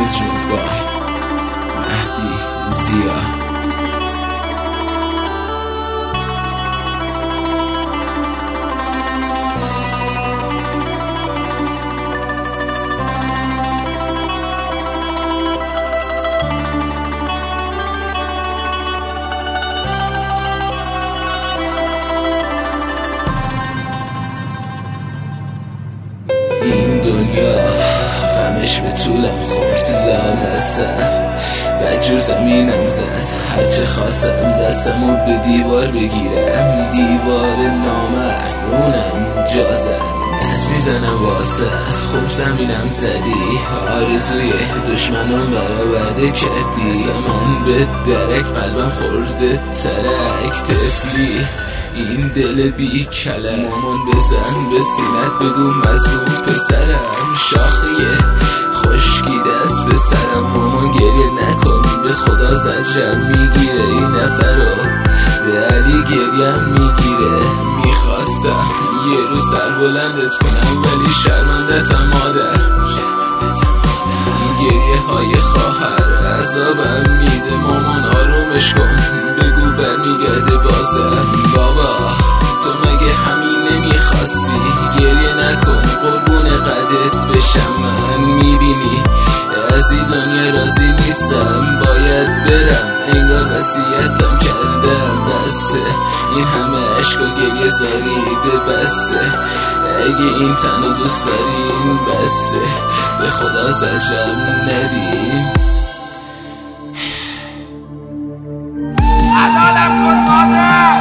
جون با مهدی زیا. این دنیا غمش به طولم خورد، لامصب بدجور زمینم زد، هرچه خواستم دستمو به دیوار بگیرم، دیوار نامردونم جا زد، دست میزنم واسه خوب زمینم زدی، آرزوی دشمنم برآورده کردی، زمان به درک قلبم خورده ترک، طفلی این دل بی کلم، مامان بزن به سینت بگو مظلوم پسرم، شاخه خشکی دست به سرم، مامان گریه نکن به خدا زجرم میگیره، این نفرو به علی گریم میگیره، میخواستم یه روز سر بلندت کنم ولی شرمندتم مادر، گریه های خواهر عذابم میده، مامان آرومش کن بگو برمیگرده بازم، بابا تو مگه همین نمیخواستی، گریه نکن قربون قدت بشم، من میبینی از این دنیا راضی نیستم، باید برم انگار وصیتم کردم، بسه این همه عشق و گریه زاریده، بسه اگه این تنو دوست داریم، بسه به خدا زجرم ندیم. حلالم کن مادر،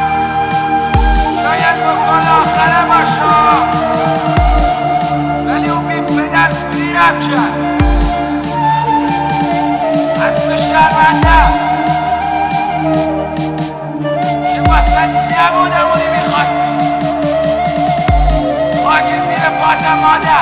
شاید بکن آخره باشا، ولی اون بی پدر پیرم کرد، از تو شرمندم که واسه نبودم اونی میخواستی، خاک زیر پاتم مادر،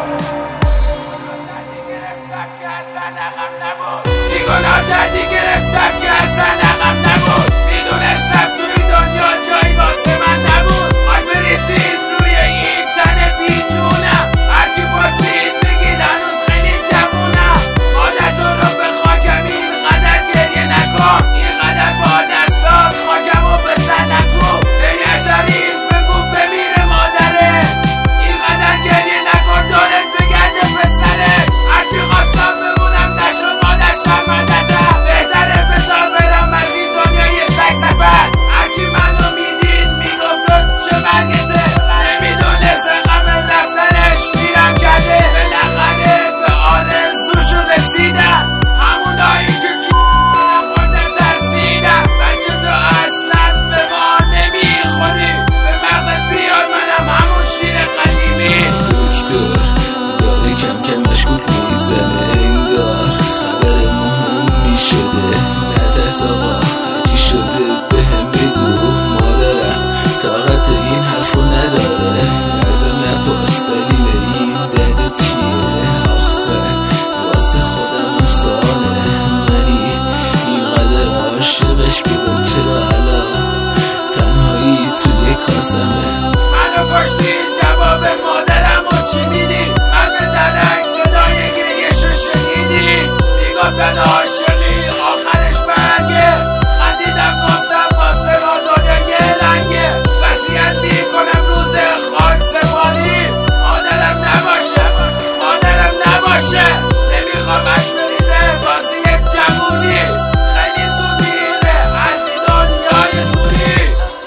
بیگناه دردی گرفتم که اصلا عقب نبود، میدونستم توی دنیا جایی واسه من نبود، خاک بریزید روی این تن بیجونم، هرکی پرسید بگید هنوز خیلی جوونم، مادر تو رو به خاکم اینقدر گریه نکن، اینقدر با دستات خاکمو به سر نکن، ای عشقیز بگو بمیره مادره، اینقدر گریه نکن دارت بگرده پسره، هرچی خواستم بمونم نشد مادر شرمندتم، بهتره بذار برم از این دنیای سگ سفر، هرکی منو میدید میگفت تو چه مرگته، نمیدونست غم رفتنش پیرم کرده، بالاخره به آرزوشو رسیدم، همونایی که نخوردم ترسیدم، بچه تو اصلا به ما نمیخوری، به مغزت بیار منم همون شیر قدیمی. دکتر داره کم کم مشکوک میزنه، انگار خبر مهم میشده، نترس آقا هرچی شده بهم بگو، مادرم طاقت این حرفو نداره، ازم نپرس دلیل این درد چیه، آخه واسه خودم ساله، منی اینقدر عاشقش بودم چرا الان تنهایی توی کاسمه، منو کشتی جواب مادرم و چی میدی، من به درک صدای گریهشو شنیدی، میگفتن عاشقی آخرش مرگه، خندیدم گفتم واسه ما دنیا یه رنگه، وصیت میکنم روز خاک سپاری، مادرم نباشه، مادرم نباشه، نمیخوامش بریزه بازی جوونی، خیلی زود میره از این دنیای زوری.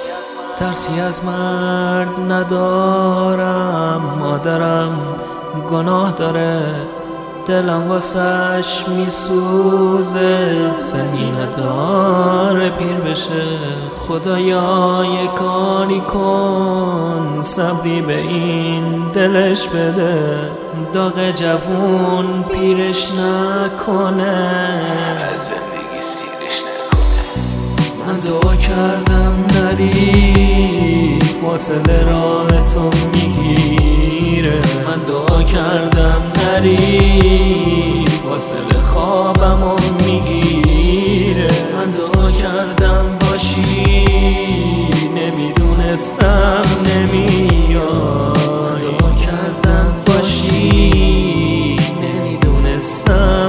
ترسی از مرگ ندارم، مادرم گناه داره، دلم واسش میسوزه، سنی نداره پیر بشه، خدایا یه کاری کن، صبری به این دلش بده، داغ جوون پیرش نکنه، از زندگی سیرش نکنه، من دعا کردم نری فاصله راه تو میگیره، من دعا کردم نری فاصله خوابمو میگیره، من دعا کردم باشی نمیدونستم نمیای، من دعا کردم باشی نمیدونستم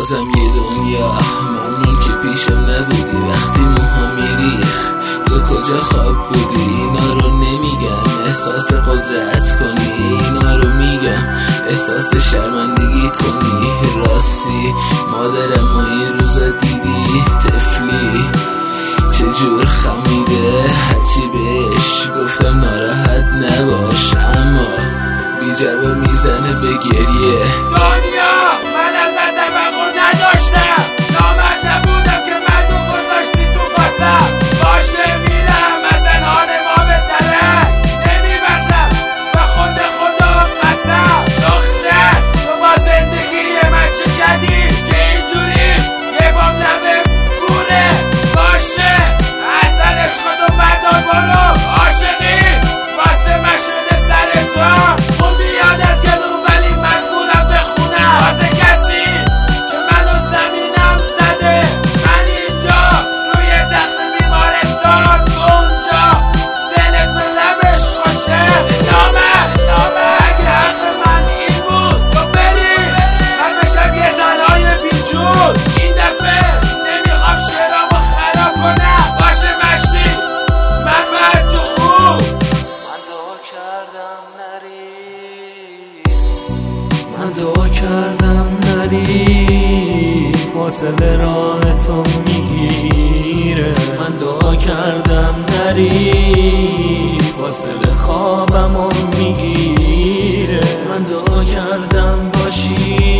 بازم یه دنیا ممنون که پیشم نبودی وقتی موها میریخ تو کجا خواب بودی. اینا رو نمیگم احساس قدرت کنی، اینا رو میگم احساس شرمندگی کنی. راستی مادرم و این روزا دیدی طفلی چجور خمیده، هرچی بهش گفتم ناراحت نباش اما بی جواب میزنه به گریه. دنیا من ازت توقع نداشتم، نامرد نبودم که مردم گذاشتی تو کاسم. باشه میرم مثلا حال ما بهتره، نمیبخشم به خود خدا قسم. دختر تو با زندگی من چه کردی که اینجوری یه بام نمه گونه. باشه اصلا عشقتو بردار برو، عاشقی واسه من شده سر تو. اون بیاد از گلو ولی من بودم بخونم واسه کسی که منو زمینم زده. من اینجا روی تخت بیمارستان، اونجا دلت به لبش خوشه. اگه حق من این بود تو بری من بشم یه تنهای بیجون. این دفعه نمیخوام شعرامو خراب کنم. باشه مشتی من باید تو خوب. من دعا کردم نری، من دعا کردم نری، فاصله راه تو میگیره. من دعا کردم نری، فاصله خوابمو میگیره. من دعا کردم باشی